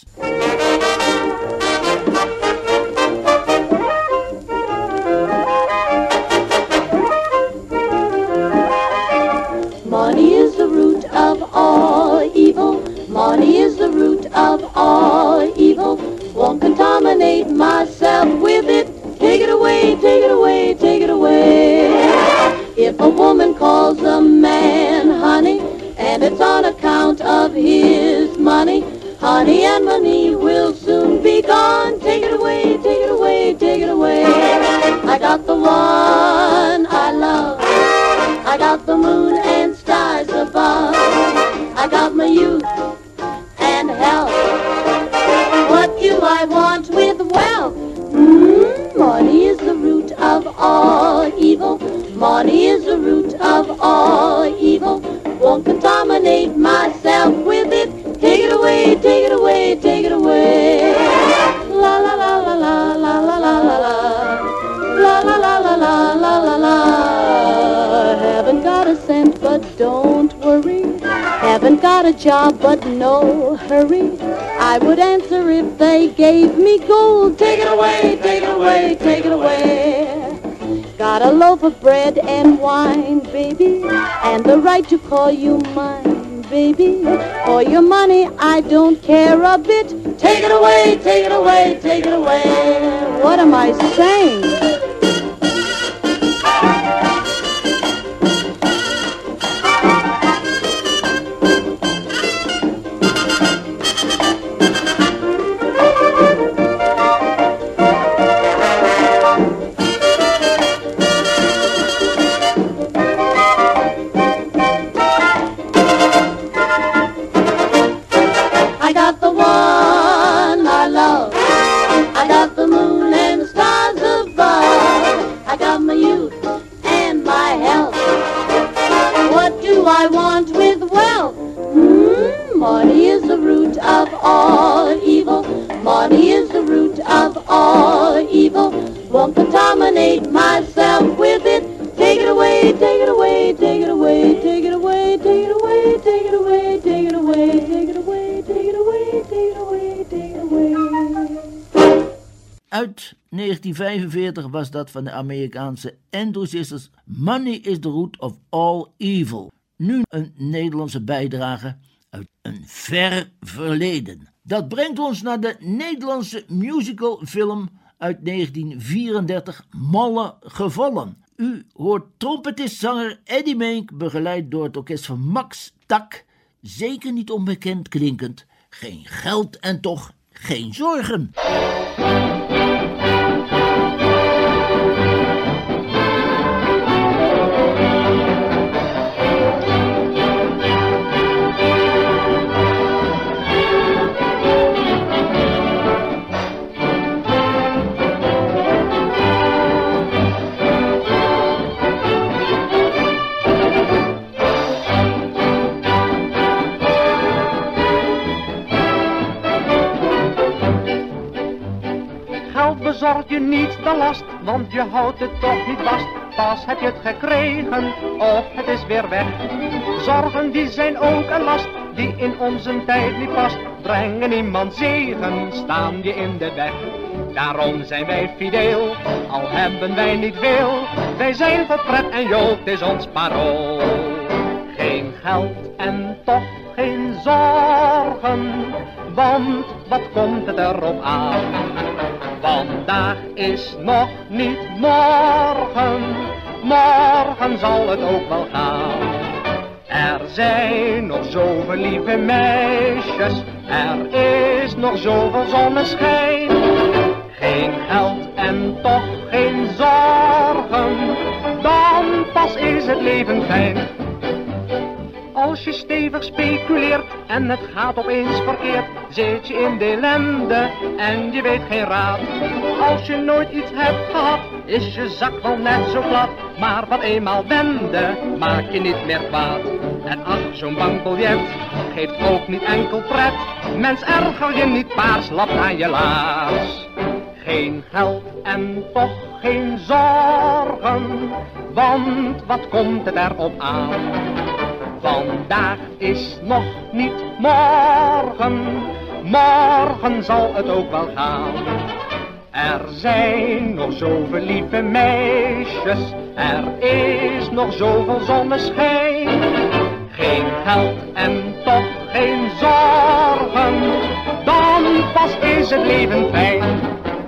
Money is the root of all evil. Money is the root of all evil. Won't contaminate myself with it. Take it away, take it away, take it away. If a woman calls a man honey, and it's on account of his money, honey and money will soon be gone. Take it away, take it away, take it away. I got the one I love. I got the moon and stars above. I got my youth and health. What do I want with wealth? Mm-hmm. Money is the root of all evil. Money is the root of all evil. Won't contaminate myself with it. Take it away, take it away, take it away. La la la la la la la la la la. La la la la la la la la. Haven't got a cent, but don't worry. Haven't got a job, but no hurry. I would answer if they gave me gold. Take it away, take it away, take it away. Got a loaf of bread and wine, baby, and the right to call you mine, baby. For your money, I don't care a bit. Take it away, take it away, take it away. What am I saying? Uit negentien vijfenveertig was dat van de Amerikaanse Andrew Sisters. Money is the root of all evil. Nu een Nederlandse bijdrage uit een ver verleden. Dat brengt ons naar de Nederlandse musicalfilm uit negentien vierendertig, Malle Gevallen. U hoort trompetist-zanger Eddie Meink, begeleid door het orkest van Max Tak, zeker niet onbekend klinkend. Geen geld en toch geen zorgen. Bezorg je niet de last, want je houdt het toch niet vast. Pas heb je het gekregen, of het is weer weg. Zorgen die zijn ook een last, die in onze tijd niet past. Brengen iemand zegen, staan je in de weg. Daarom zijn wij fideel, al hebben wij niet veel. Wij zijn voor pret en jood, is ons parool. Geen geld en toch geen zorgen, want wat komt het erop aan? Vandaag is nog niet morgen, morgen zal het ook wel gaan. Er zijn nog zoveel lieve meisjes, er is nog zoveel zonneschijn. Geen geld en toch geen zorgen, dan pas is het leven fijn. Als je stevig speculeert en het gaat opeens verkeerd, zit je in de ellende en je weet geen raad. Als je nooit iets hebt gehad, is je zak wel net zo plat. Maar wat eenmaal wende, maak je niet meer kwaad. En ach, zo'n bankbiljet geeft ook niet enkel pret. Mens, erger je niet, paars lapt aan je laars. Geen geld en toch geen zorgen, want wat komt het erop aan? Vandaag is nog niet morgen, morgen zal het ook wel gaan. Er zijn nog zoveel lieve meisjes, er is nog zoveel zonneschijn. Geen geld en toch geen zorgen, dan pas is het leven fijn.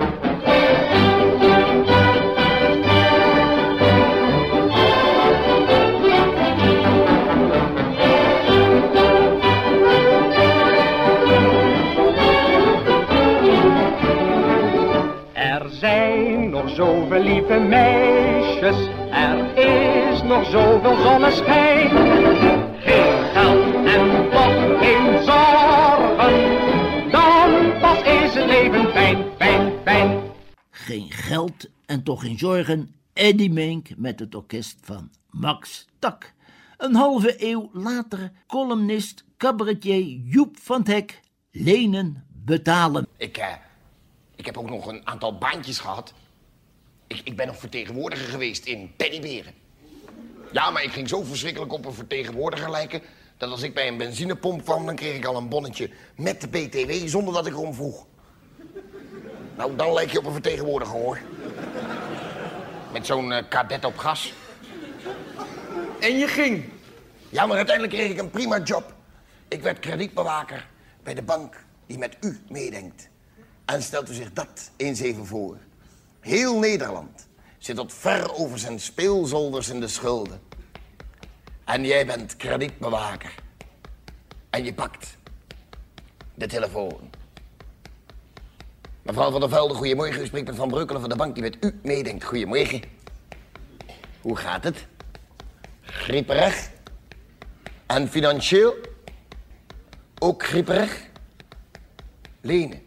Zoveel lieve meisjes, er is nog zoveel zonneschijn. Geen geld en toch geen zorgen, dan pas is het leven fijn, fijn, fijn. Geen geld en toch geen zorgen, Eddie Meink met het orkest van Max Tak. Een halve eeuw later columnist, cabaretier Joep van 't Hek, lenen, betalen. Ik, uh, ik heb ook nog een aantal baantjes gehad. Ik, ik ben nog vertegenwoordiger geweest in Pennyberen. Ja, maar ik ging zo verschrikkelijk op een vertegenwoordiger lijken, dat als ik bij een benzinepomp kwam, dan kreeg ik al een bonnetje met de B T W zonder dat ik erom vroeg. Nou, dan lijk je op een vertegenwoordiger, hoor. Met zo'n uh, kadet op gas. En je ging? Ja, maar uiteindelijk kreeg ik een prima job. Ik werd kredietbewaker bij de bank die met u meedenkt. En stelt u zich dat eens even voor. Heel Nederland zit tot ver over zijn speelzolders in de schulden. En jij bent kredietbewaker. En je pakt de telefoon. Mevrouw van der Velde, goedemorgen. U spreekt met Van Breukelen van de bank die met u meedenkt. Goedemorgen. Hoe gaat het? Grieperig? En financieel? Ook grieperig? Lenen.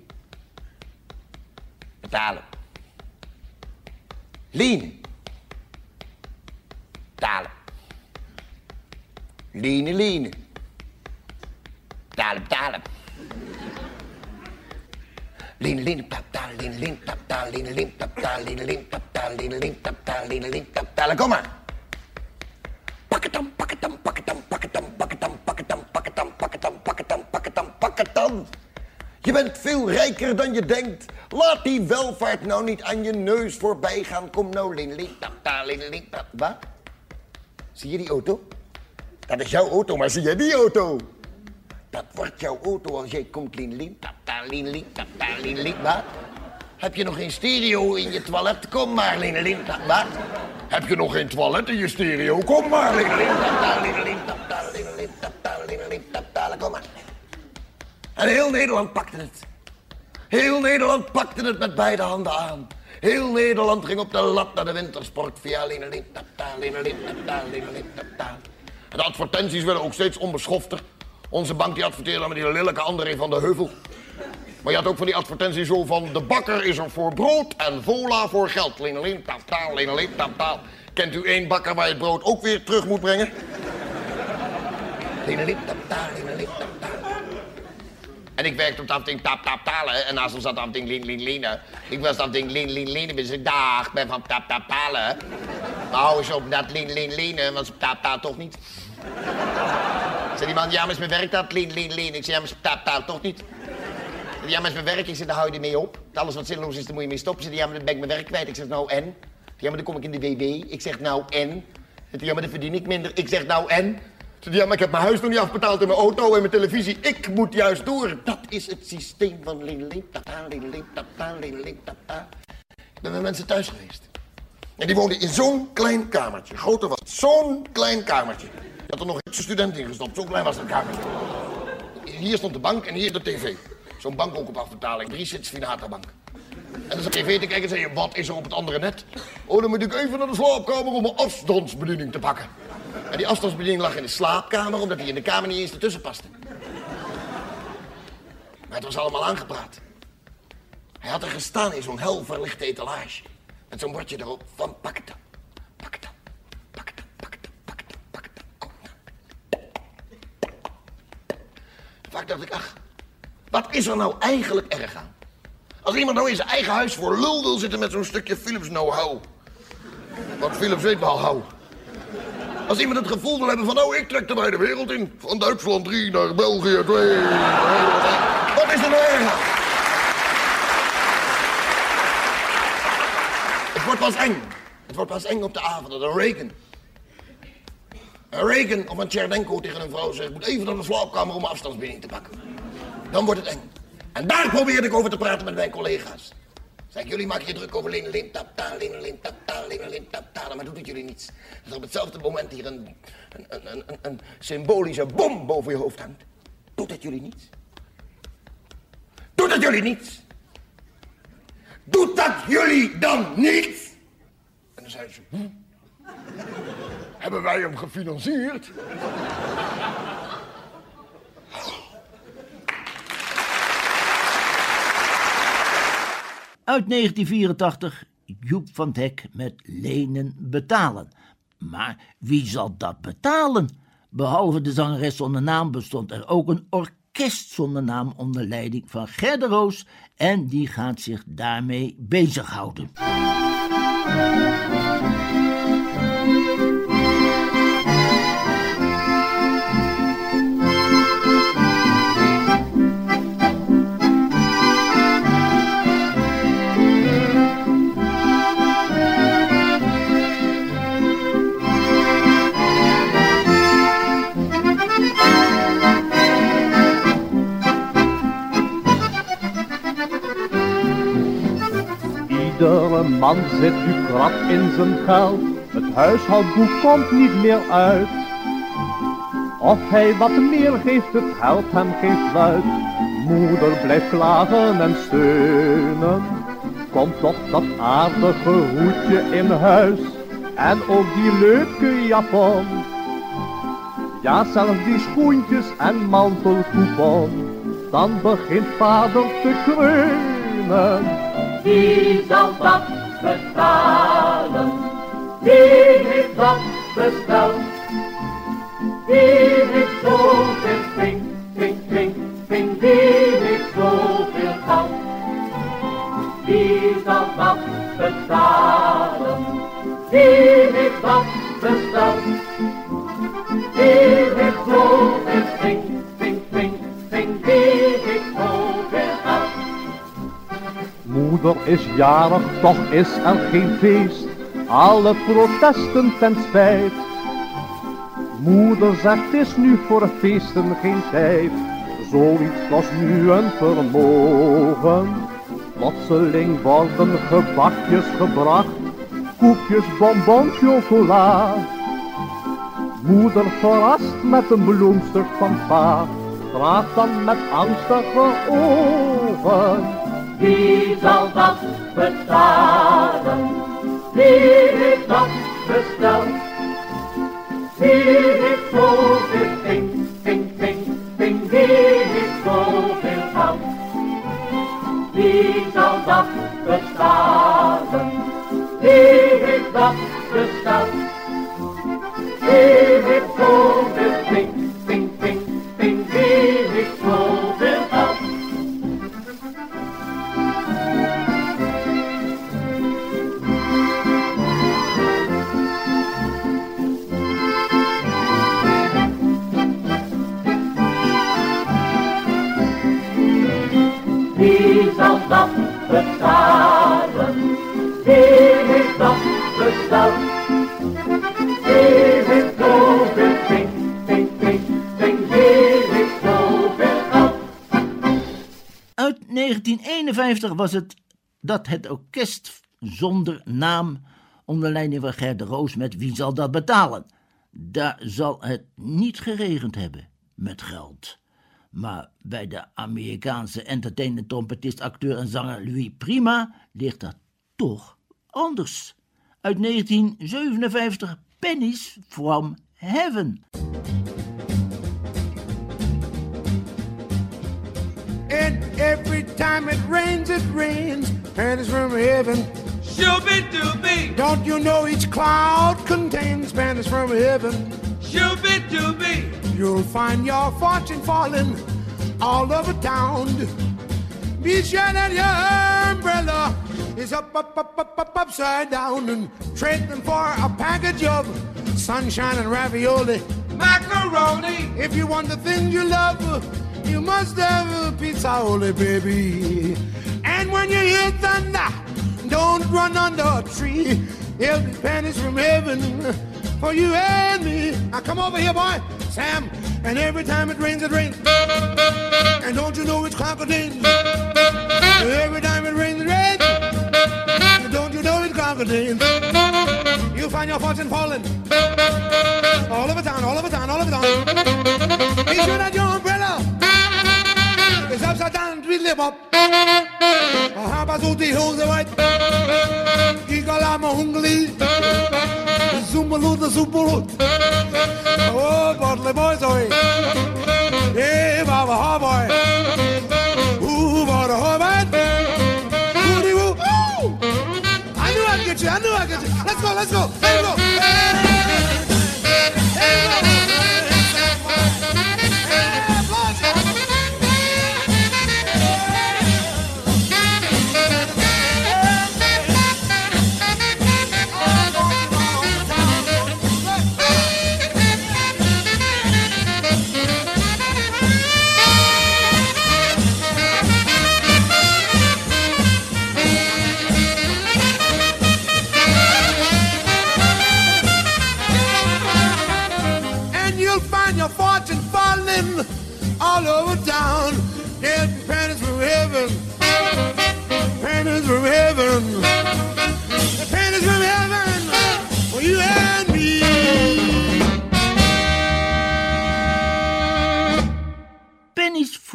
Betalen. Lenen. Betalen. Lenen, lenen. Betalen, betalen. Lenen, lenen, betalen, lenen, lenen, betalen, lenen, lenen, betalen, lenen, lenen, betalen, lenen, lenen, betalen, lenen, lenen, betalen. Kom maar. Pak het dan, pak het dan, pak het dan, pak het dan, pak het dan, pak het dan, pak het dan, pak het dan, pak het dan, pak het dan, pak het dan. Je bent veel rijker dan je denkt. Laat die welvaart nou niet aan je neus voorbij gaan. Kom nou, lenen, lenen, betalen, lenen, lenen, betalen. Wat? Zie je die auto? Dat is jouw auto, maar zie je die auto? Dat wordt jouw auto als jij komt, lien, lien, tata, lien, lien, tata, lien, lien, wat? Heb je nog geen stereo in je toilet? Kom maar, lien, lien, tata, wat? Heb je nog geen toilet in je stereo? Kom maar, lien, lien, tata, lien, lien, tata, lien, lien, tata, lien, lien, tata, kom maar. En heel Nederland pakte het. Heel Nederland pakte het met beide handen aan. Heel Nederland ging op de lat naar de wintersport via lien, lien, tata, lien, lien, tata, lien, lien, tata. En de advertenties werden ook steeds onbeschofter. Onze bank die adverteerde met die lelijke André van de Heuvel. Maar je had ook van die advertenties zo van... de bakker is er voor brood en Vola voor geld. Leneleen, taptaal, leneleen, taptaal. Kent u één bakker waar je het brood ook weer terug moet brengen? Leneleen, taptaal, leneleen, taptaal. En ik werkte op de afdeling tap, tap, talen. En naast ons zat de afdeling lien, lien, lenen. Ik was de afdeling lien, lien, lenen. Dus ik dag, ik ben van tap, tap, talen. Maar hou eens op dat lien, lien, lenen. Want ze tap, taal toch niet. Zei die man, ja, maar is mijn werk dat, lien, lien, lenen. Ik zei, ja, maar tap, taal toch niet. Ja, maar is mijn werk. Ik zeg, daar hou je mee op. Alles wat zinloos is, daar moet je mee stoppen. Ze zei, ja, maar dan ben ik mijn werk kwijt. Ik zeg, nou en? Ja, maar dan kom ik in de W W. Ik zeg, nou en? Ze zei, ja, maar dan verdien ik minder. Ik zeg, nou en? Ze zei, ja, maar ik heb mijn huis nog niet afbetaald en mijn auto en mijn televisie. Ik moet juist door. Dat is het systeem van leen, leen, tata, leen, leen, tata, leen, leen, tata. Ik ben met mensen thuis geweest. En die woonden in zo'n klein kamertje. Groter was het. Zo'n klein kamertje. Je had er nog een student in gestopt. Zo klein was dat kamertje. Hier stond de bank en hier de tv. Zo'n bank ook op afbetaling. Drie zits Vinata-bank. En dan zat tv te kijken en zei je, wat is er op het andere net? Oh, dan moet ik even naar de slaapkamer om een afstandsbediening te pakken. En die afstandsbediening lag in de slaapkamer, omdat die in de kamer niet eens ertussen paste. Maar het was allemaal aangepraat. Hij had er gestaan in zo'n hel verlichte etalage. Met zo'n bordje erop van pak het dan. Pak het dan. Pak het dan. Pak het dan. Pak het dan. Pak het dan. Kom dan. Vaak dacht ik, ach, wat is er nou eigenlijk erg aan? Als iemand nou in zijn eigen huis voor lul wil zitten met zo'n stukje Philips know-how. Want Philips weet wel hou. Als iemand het gevoel wil hebben van, nou, ik trek er bij de wereld in. Van Duitsland drie naar België twee. Wat is er nou erg aan? Het wordt pas eng. Het wordt pas eng op de avond dat een Reagan... Een Reagan of een Tjernenko tegen een vrouw zegt... moet even naar de slaapkamer om een afstandsbediening te pakken. Dan wordt het eng. En daar probeerde ik over te praten met mijn collega's. Zeg ik, jullie maken je druk over lenen, leen, tap, taal, lenen, leen, tap, taal, lenen, leen, tap, taal, maar doet het jullie niets. Dat er op hetzelfde moment hier een, een, een, een, een symbolische bom boven je hoofd hangt. Doet het jullie niets? Doet het jullie niets? Doet dat jullie dan niets? En dan zeiden ze, hm? Hebben wij hem gefinancierd? Uit negentien vierentachtig, Joep van het Hek met Lenen betalen. Maar wie zal dat betalen? Behalve de zangeres zonder naam bestond er ook een orkest zonder naam onder leiding van Ger de Roos en die gaat zich daarmee bezighouden. Iedere man zit nu krap in zijn geld. Het huishoudboek komt niet meer uit. Of hij wat meer geeft, het geld hem geeft luid. Moeder blijft klagen en steunen. Komt toch dat aardige hoedje in huis. En ook die leuke japon. Ja, zelfs die schoentjes en mantelcoupon. Dan begint vader te kreunen. Wie zal dat betalen? Wie heeft dat besteld? Wie heeft zoveel ping, ping, ping, ping? Wie heeft zoveel geld? Wie zal dat betalen? Wie heeft dat besteld? Wie heeft zoveel ping, ping, ping, ping? Wie heeft zoveel geld? Moeder is jarig, toch is er geen feest. Alle protesten ten spijt. Moeder zegt, het is nu voor feesten geen tijd. Zoiets kost nu een vermogen. Plotseling worden gebakjes gebracht. Koekjes, bonbons, chocola. Moeder verrast met een bloemstuk van pa. Vraagt dan met angstige ogen. Wie zal dat betalen? Wie heeft dat besteld? Wie heeft zoveel ping, ping, ping, ping? Wie heeft zoveel geld? Wie zal dat betalen? Wie heeft dat besteld? Wie heeft zoveel ping, ping, ping, ping? Wie heeft zoveel geld? Wie zal dat betalen? Wie heeft dat besteld? Wie heeft zoveel ping, ping, ping, ping? Wie heeft zoveel geld? Uit negentien eenenvijftig was het dat het orkest zonder naam onder leiding van Ger de Roos met Wie zal dat betalen? Daar zal het niet geregend hebben met geld. Maar bij de Amerikaanse entertainer, trompetist, acteur en zanger Louis Prima ligt dat toch anders. Uit negentien zevenenvijftig, Pennies from Heaven. And every time it rains, it rains. Pennies from heaven. Shooby-dooby. Don't you know each cloud contains pennies from heaven? Shooby-dooby. You'll find your fortune falling all over town. Be sure that your umbrella is up, up, up, up, up, upside down. And trade them for a package of sunshine and ravioli. Macaroni. If you want the things you love, you must have a pizza, only, baby. And when you hear thunder, don't run under a tree. There'll be pennies from heaven for you and me. Now come over here, boy, Sam. And every time it rains, it rains. And don't you know it's crocodile? Every time it rains, it rains. And don't you know it's crocodile? You'll find your fortune falling all over town, all over town, all over town. Be sure that your umbrella is upside down, tweedle up. How about zo die hoze white? Ik al aan mijn hongeli. Zoemelo de soepelo. Oh, bottle boys, oi. Hey, baba, ha boy. Ooh, baba, ha boy. Woody woo. Ooh. I knew I'd get you. I knew I'd get you. Let's go, let's go. There you go. There you go. All over town, there's pennies from heaven, pennies from heaven.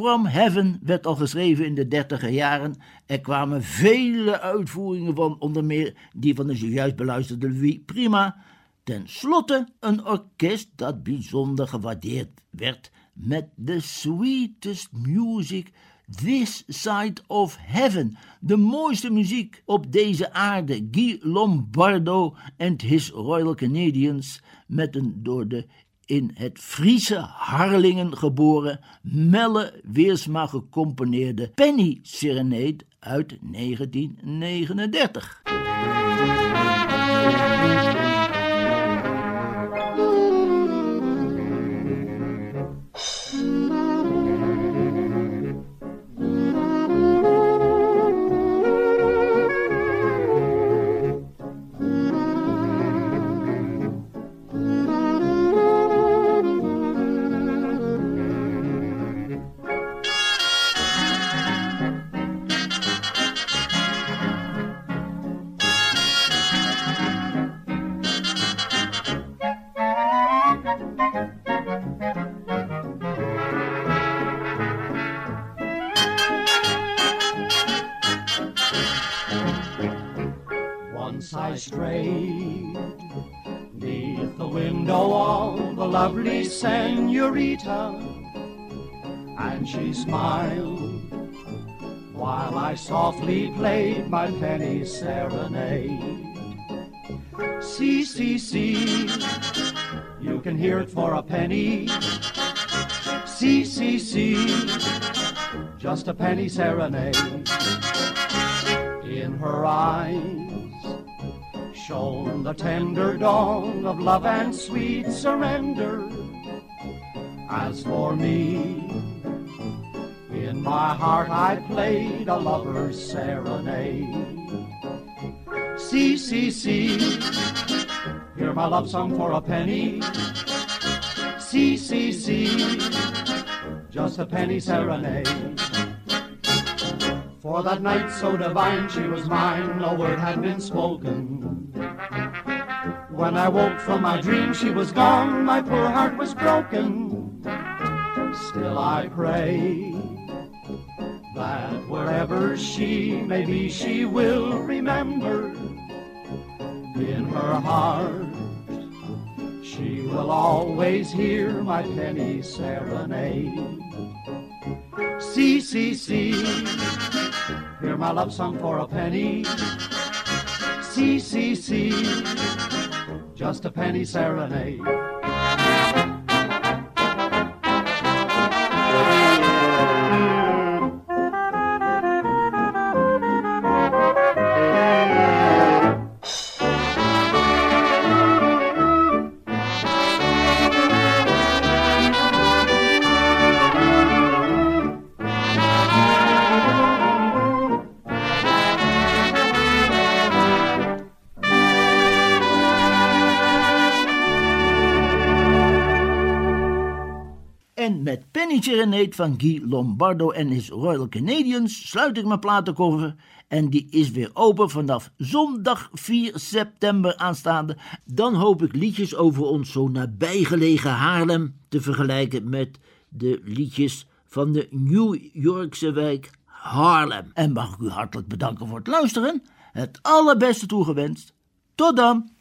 from Heaven werd al geschreven in de dertiger jaren. Er kwamen vele uitvoeringen van, onder meer die van de zojuist beluisterde Louis Prima. Ten slotte een orkest dat bijzonder gewaardeerd werd met The Sweetest Music This Side of Heaven. De mooiste muziek op deze aarde. Guy Lombardo and His Royal Canadians met een door de in het Friese Harlingen geboren Melle Weersma gecomponeerde Penny Serenade uit negentien negenendertig. I strayed neath the window of the lovely senorita, and she smiled while I softly played my penny serenade. See, see, see, you can hear it for a penny. See, see, see, just a penny serenade. In her eyes shone the tender dawn of love and sweet surrender. As for me, in my heart I played a lover's serenade. See, see, see, hear my love song for a penny. See, see, see, just a penny serenade. For that night so divine she was mine, no word had been spoken. When I woke from my dream she was gone, my poor heart was broken. Still I pray that wherever she may be, she will remember in her heart. She will always hear my penny serenade. See, see, see, hear my love song for a penny. See, see, see, just a penny serenade. En met Penny Serenade van Guy Lombardo en His Royal Canadians sluit ik mijn platenkoffer. En die is weer open vanaf zondag vier september aanstaande. Dan hoop ik liedjes over ons zo nabijgelegen Haarlem te vergelijken met de liedjes van de New Yorkse wijk Haarlem. En mag ik u hartelijk bedanken voor het luisteren. Het allerbeste toegewenst. Tot dan!